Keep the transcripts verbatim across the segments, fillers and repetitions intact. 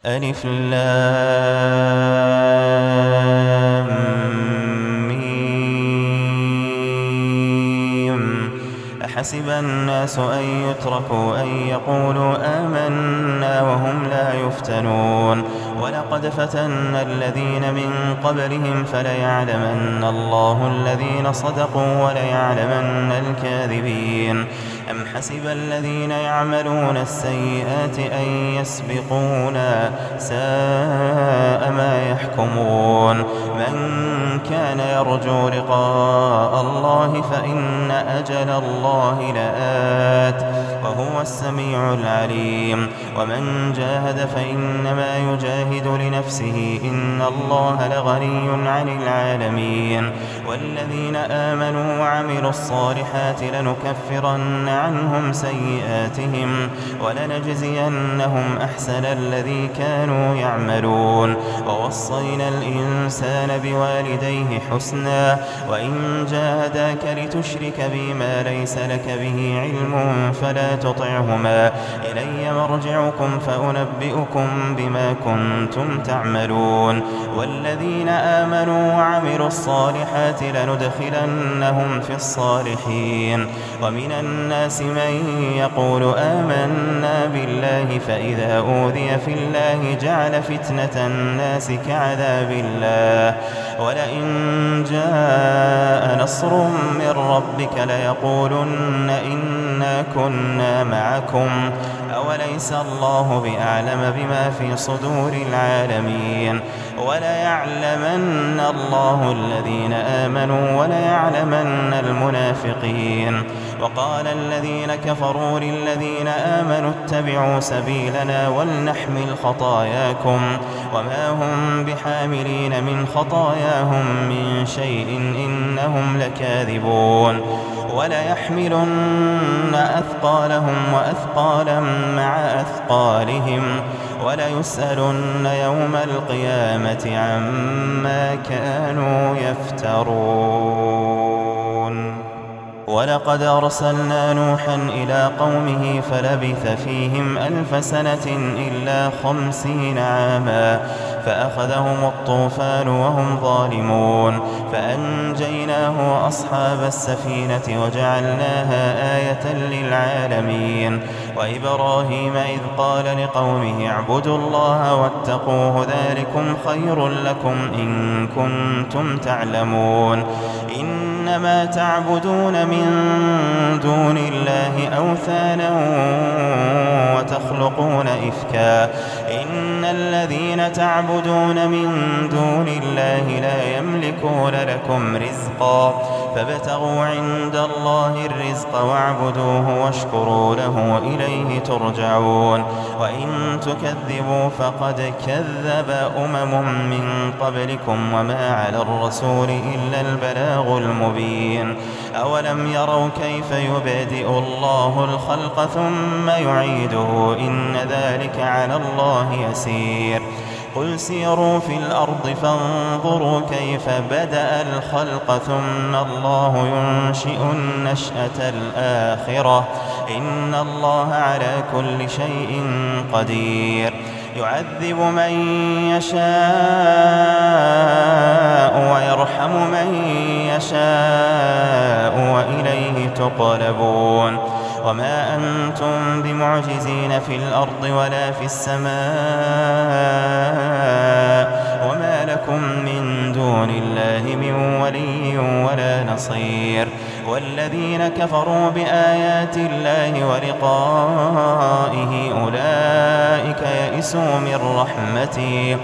ألف لام ميم. أحسب الناس أن يتركوا أن يقولوا آمنا وهم لا يفتنون ولقد فتنا الذين من قبلهم فليعلمن الله الذين صدقوا وليعلمن الكاذبين. أم حسب الذين يعملون السيئات أن يسبقونا ساء ما يحكمون. من كان يرجو لقاء الله فإن أجل الله لآت وهو السميع العليم. ومن جاهد فإنما يجاهد لنفسه إن الله لغني عن العالمين. والذين آمنوا وعملوا الصالحات لنكفرن عنهم سيئاتهم ولنجزينهم أحسن الذي كانوا يعملون. ووصينا الإنسان بوالديه حسنا وإن جاهداك لتشرك بي ما ليس لك به علم فلا تطعهما إلي مرجعكم فأنبئكم بما كنتم تعملون. والذين آمنوا وعملوا الصالحات لندخلنهم في الصالحين. ومن الناس من يقول آمنا بالله فإذا أوذي في الله جعل فتنة الناس كعذاب الله ولئن جاء نصر من ربك ليقولن إنا كنا معكم أوليس الله بأعلم بما في صدور العالمين. وليعلمن الله الذين آمنوا وليعلمن المنافقين. وقال الذين كفروا للذين آمنوا اتبعوا سبيلنا ولنحمل خطاياكم وما هم بحاملين من خطاياهم من شيء إنهم لكاذبون. وليحملن أثقالهم وأثقالا مع أثقالهم وليسألن يوم القيامة عما كانوا يفترون. ولقد أرسلنا نوحا إلى قومه فلبث فيهم ألف سنة إلا خمسين عاما فأخذهم الطوفان وهم ظالمون فأنجيناه وأصحاب السفينة وجعلناها آية للعالمين. وإبراهيم إذ قال لقومه اعبدوا الله واتقوه ذلكم خير لكم إن كنتم تعلمون. إنما تعبدون من دون الله أوثانا وتخلقون إفكا إن الذين تعبدون من دون الله لا يملكون لكم رزقا فابتغوا عند الله الرزق واعبدوه واشكروا له إليه ترجعون. وإن تكذبوا فقد كذب أمم من قبلكم وما على الرسول إلا البلاغ المبين. أولم يروا كيف يبدئ الله الخلق ثم يعيده إن ذلك على الله يسير. قل سيروا في الأرض فانظروا كيف بدأ الخلق ثم الله ينشئ النشأة الآخرة إن الله على كل شيء قدير. يعذب من يشاء ويرحم من يشاء وإليه تقلبون. وما أنتم بمعجزين في الأرض ولا في السماء وما لكم من دون الله من ولي ولا نصير. والذين كفروا بآيات الله ولقائه أولئك يئسوا من رحمتي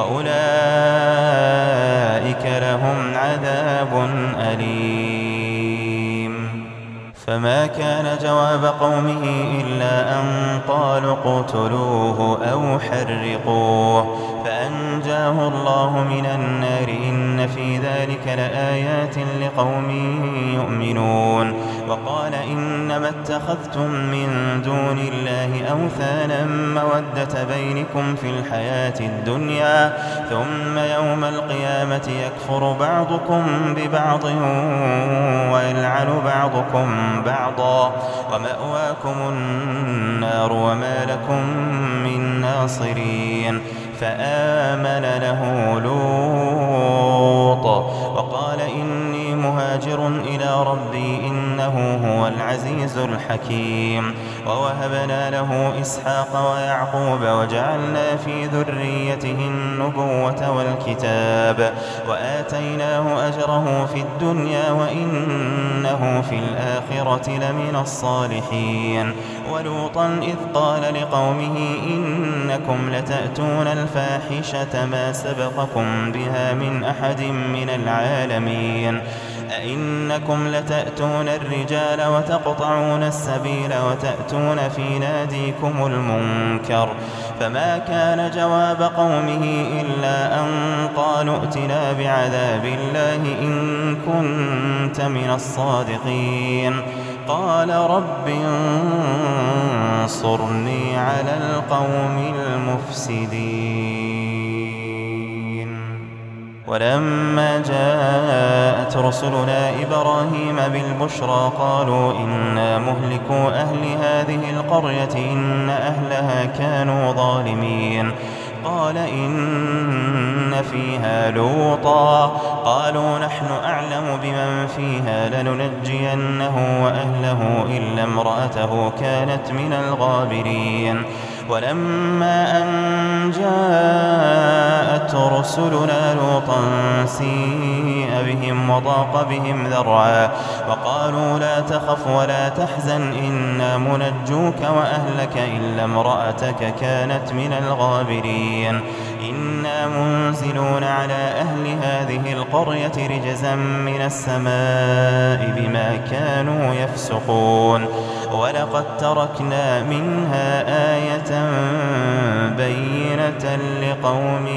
وأولئك لهم عذاب أليم. فما كان جواب قومه إلا أن قالوا اقتلوه أو حرقوه فأنجاه الله من النار إن في ذلك لآيات لقوم يؤمنون. وقال إنما اتخذتم من دون الله أوثانا مودة بينكم في الحياة الدنيا ثم يوم القيامة يكفر بعضكم ببعض ويلعن بعضكم بعضا ومأواكم النار وما لكم من ناصرين. فآمن له لوط وقال إني مهاجر إلى ربي إنه هو العزيز الحكيم. ووهبنا له إسحاق ويعقوب وجعلنا في ذريته النبوة والكتاب وآتيناه أجره في الدنيا وإنه في الآخرة لمن الصالحين. ولوطا إذ قال لقومه إنكم لتأتون الفاحشة ما سبقكم بها من أحد من العالمين أئنكم لتأتون الرجال وتقطعون السبيل وتأتون في ناديكم المنكر. فما كان جواب قومه إلا أن قالوا ائتنا بعذاب الله إن كنت من الصادقين. قال رب انصرني على القوم المفسدين. ولما جاءت رسلنا إبراهيم بالبشرى قالوا إنا مهلكو أهل هذه القرية إن أهلها كانوا ظالمين. قال إن فيها لوطا قالوا نحن أعلم بمن فيها لننجينه وأهله إلا امرأته كانت من الغابرين. ولما أن جاءت رسلنا لوطا سيء بهم وضاق بهم ذرعا وقالوا لا تخف ولا تحزن إنا منجوك وأهلك إلا امرأتك كانت من الغابرين. إنا منزلون على أهل هذه القرية رجزا من السماء بما كانوا يفسقون. ولقد تركنا منها آية بينة لقوم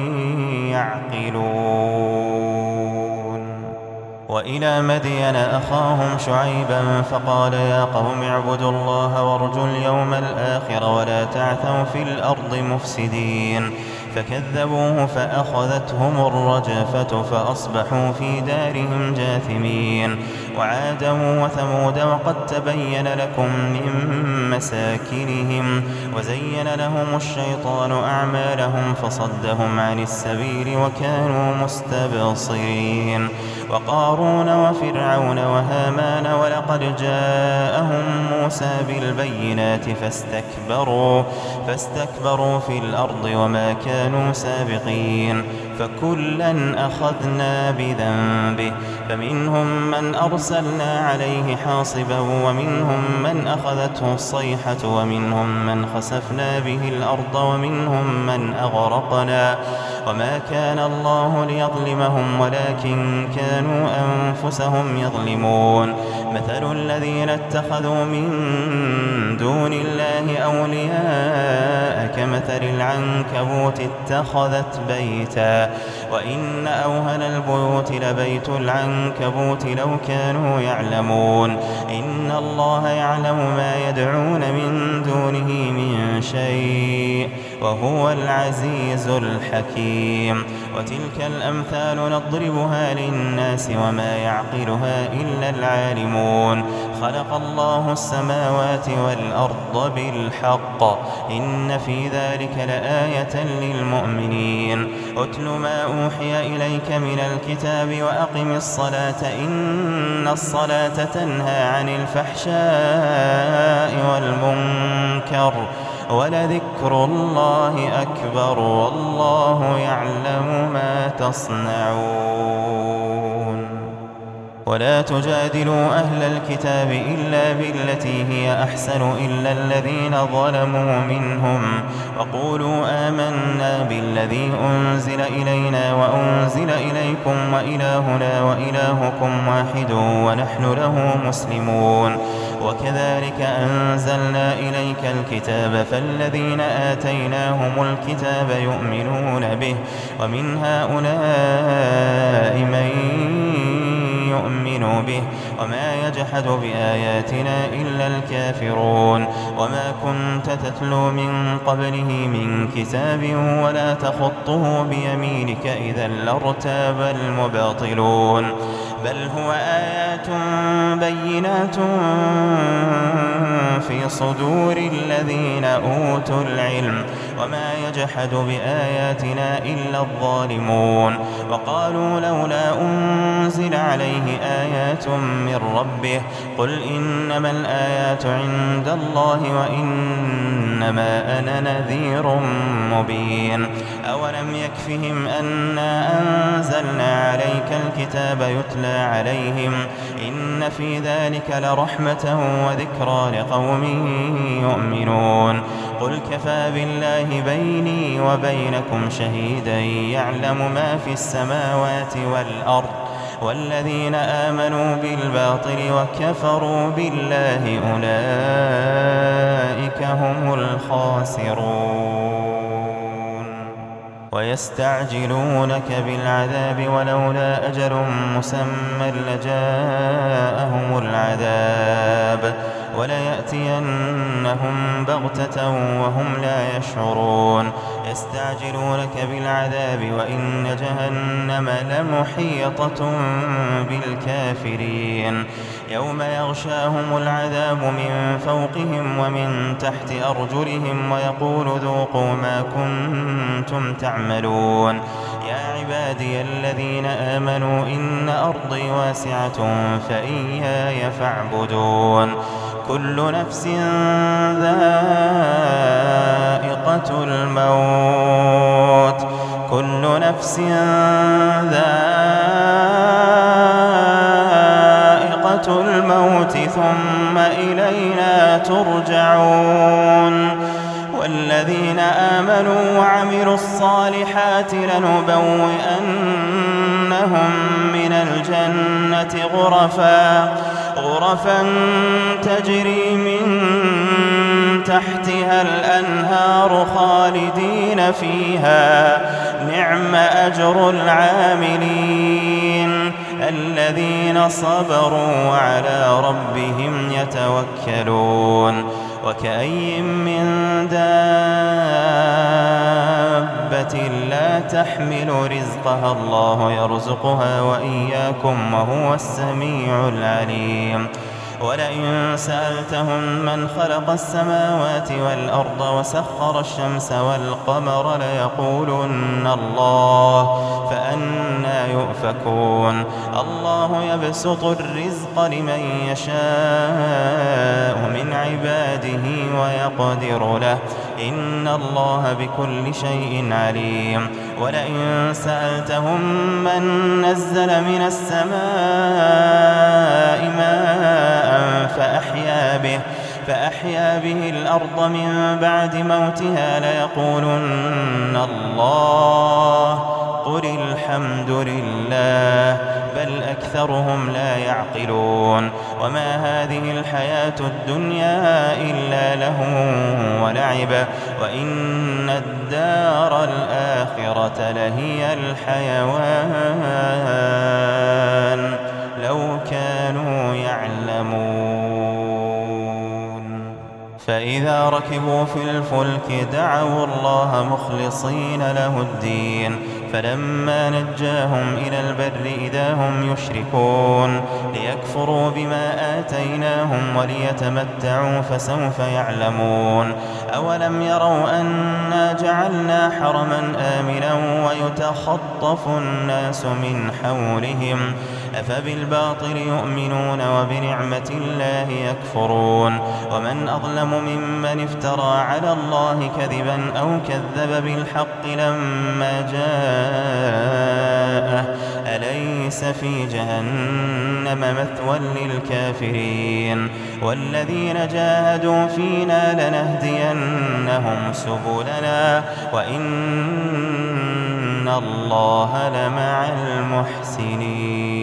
يعقلون. وإلى مدين أخاهم شعيبا فقال يا قوم اعبدوا الله وارجوا اليوم الآخر ولا تعثوا في الأرض مفسدين. فكذبوه فأخذتهم الرجفة فأصبحوا في دارهم جاثمين. وعادا وثمود وقد تبين لكم من مساكنهم وزين لهم الشيطان أعمالهم فصدهم عن السبيل وكانوا مستبصرين. وقارون وفرعون وهامان ولقد جاءهم موسى بالبينات فاستكبروا فاستكبروا في الأرض وما كانوا سابقين. فكلا أخذنا بذنبه فمنهم من أرسلنا عليه حاصبا ومنهم من أخذته الصيحة ومنهم من خسفنا به الأرض ومنهم من أغرقنا. وما كان الله ليظلمهم ولكن كانوا أنفسهم يظلمون. مثل الذين اتخذوا من دون الله أولياء كمثل العنكبوت اتخذت بيتا وإن أوهن البيوت لبيت العنكبوت لو كانوا يعلمون. إن الله يعلم ما يدعون من دونه من شيء وهو العزيز الحكيم. وتلك الأمثال نضربها للناس وما يعقلها إلا العالمون. خلق الله السماوات والأرض بالحق إن في ذلك لآية للمؤمنين. أتل ما أوحي إليك من الكتاب وأقم الصلاة إن الصلاة تنهى عن الفحشاء والمنكر ولذكر الله أكبر والله يعلم ما تصنعون. ولا تجادلوا أهل الكتاب إلا بالتي هي أحسن إلا الذين ظلموا منهم وقولوا آمنا بالذي أنزل إلينا وأنزل إليكم وإلهنا وإلهكم واحد ونحن له مسلمون. وكذلك أنزلنا إليك الكتاب فالذين آتيناهم الكتاب يؤمنون به ومن هؤلاء من يؤمن به وما يجحد بآياتنا إلا الكافرون وما كنت تتلو من قبله من كتاب ولا تخطه بيمينك إذا لارتاب المبطلون بل هو آيات بينات في صدور الذين أوتوا العلم وما يجحد بآياتنا إلا الظالمون وقالوا لولا أنزل عليه آيات من ربه قل إنما الآيات عند الله وإنما أنا نذير مبين أولم يكفهم أنا أنزلنا عليك الكتاب يتلى عليهم إن في ذلك لرحمة وذكرى لقوم يؤمنون قل كفى بالله بيني وبينكم شهيدا يعلم ما في السماوات والأرض والذين آمنوا بالباطل وكفروا بالله أولئك هم الخاسرون ويستعجلونك بالعذاب ولولا أجل مسمى لجاءهم العذاب وليأتينهم بغتة وهم لا يشعرون يستعجلونك بالعذاب وإن جهنم لمحيطة بالكافرين يوم يغشاهم العذاب من فوقهم ومن تحت أرجلهم ويقول ذوقوا ما كنتم تعملون يا عبادي الذين آمنوا إن أرضي واسعة فإياي فاعبدون كل نفس ذائقة الموت كل نفس ذائقة الموت ثم إلينا ترجعون والذين آمنوا وعملوا الصالحات لنبوئنهم من الجنة غرفا غرفا تجري من تحتها الأنهار خالدين فيها نعم أجر العاملين الذين صبروا وعلى ربهم يتوكلون وكأي من دابة لا تحمل رزقها الله يرزقها وإياكم وهو السميع العليم ولئن سألتهم من خلق السماوات والأرض وسخر الشمس والقمر ليقولن الله فأنى يؤفكون الله يبسط الرزق لمن يشاء من عباده ويقدر له إن الله بكل شيء عليم ولئن سألتهم من نزل من السماء ماء فأحيا به فأحيا به الأرض من بعد موتها ليقولن الله قل الحمد لله بل أكثرهم لا يعقلون وما هذه الحياة الدنيا إلا لهو ولعب وإن الدار الآخرة لهي الحيوان لو كانوا يعلمون فإذا ركبوا في الفلك دعوا الله مخلصين له الدين فلما نجاهم إلى البر إذا هم يشركون ليكفروا بما آتيناهم وليتمتعوا فسوف يعلمون أولم يروا أنا جعلنا حرما آمنا ويتخطف الناس من حولهم أفبالباطل يؤمنون وبنعمة الله يكفرون ومن أظلم ممن افترى على الله كذبا أو كذب بالحق لما جاءه أليس في جهنم مثوى للكافرين والذين جاهدوا فينا لنهدينهم سبلنا وإن الله لمع المحسنين